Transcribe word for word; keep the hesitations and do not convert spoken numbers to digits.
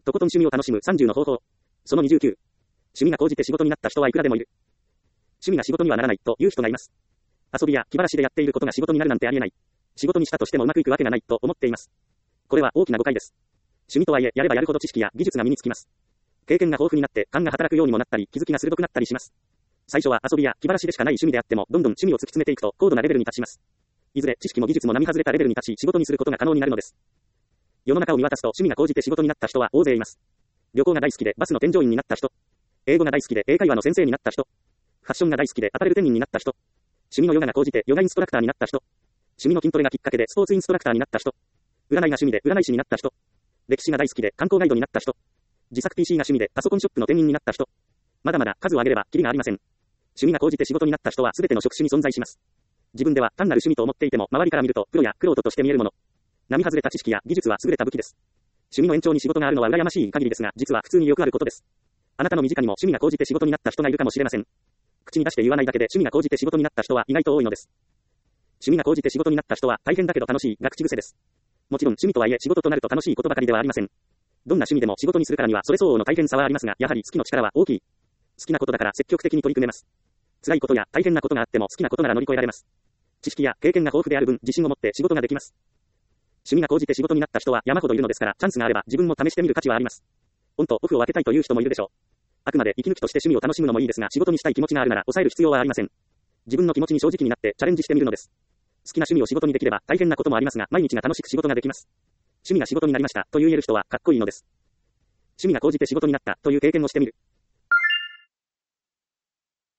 とことん趣味を楽しむさんじゅうの方法。そのにじゅうきゅう。趣味が高じて仕事になった人はいくらでもいる。趣味が仕事にはならないという人がいます。遊びや気晴らしでやっていることが仕事になるなんてありえない。仕事にしたとしてもうまくいくわけがないと思っています。これは大きな誤解です。趣味とはいえ、やればやるほど知識や技術が身につきます。経験が豊富になって、勘が働くようにもなったり、気づきが鋭くなったりします。最初は遊びや気晴らしでしかない趣味であっても、どんどん趣味を突き詰めていくと、高度なレベルに達します。いずれ知識も技術も並外れたレベルに達し、仕事にすることが可能になるのです。世の中を見渡すと、趣味が高じて仕事になった人は大勢います。旅行が大好きでバスの添乗員になった人。英語が大好きで英会話の先生になった人。ファッションが大好きでアパレル店員になった人。趣味のヨガが高じてヨガインストラクターになった人。趣味の筋トレがきっかけでスポーツインストラクターになった人。占いが趣味で占い師になった人。歴史が大好きで観光ガイドになった人。自作 ピーシー が趣味でパソコンショップの店員になった人。まだまだ数を挙げればキリがありません。趣味が高じて仕事になった人は全ての職種に存在します。自分では単なる趣味と思っていても、周りから見るとプロや玄人として見えるもの。並外れた知識や技術は優れた武器です。趣味の延長に仕事があるのは羨ましい限りですが、実は普通によくあることです。あなたの身近にも趣味が高じて仕事になった人がいるかもしれません。口に出して言わないだけで趣味が高じて仕事になった人は意外と多いのです。趣味が高じて仕事になった人は大変だけど楽しいが口癖です。もちろん趣味とはいえ仕事となると楽しいことばかりではありません。どんな趣味でも仕事にするからにはそれ相応の大変さはありますが、やはり好きの力は大きい。好きなことだから積極的に取り組めます。辛いことや大変なことがあっても好きなことなら乗り越えられます。知識や経験が豊富である分、自信を持って仕事ができます。趣味が高じて仕事になった人は山ほどいるのですから、チャンスがあれば自分も試してみる価値はあります。オンとオフを分けたいという人もいるでしょう。あくまで息抜きとして趣味を楽しむのもいいですが、仕事にしたい気持ちがあるなら抑える必要はありません。自分の気持ちに正直になってチャレンジしてみるのです。好きな趣味を仕事にできれば大変なこともありますが、毎日が楽しく仕事ができます。趣味が仕事になりましたと言える人はかっこいいのです。趣味が高じて仕事になったという経験をしてみる。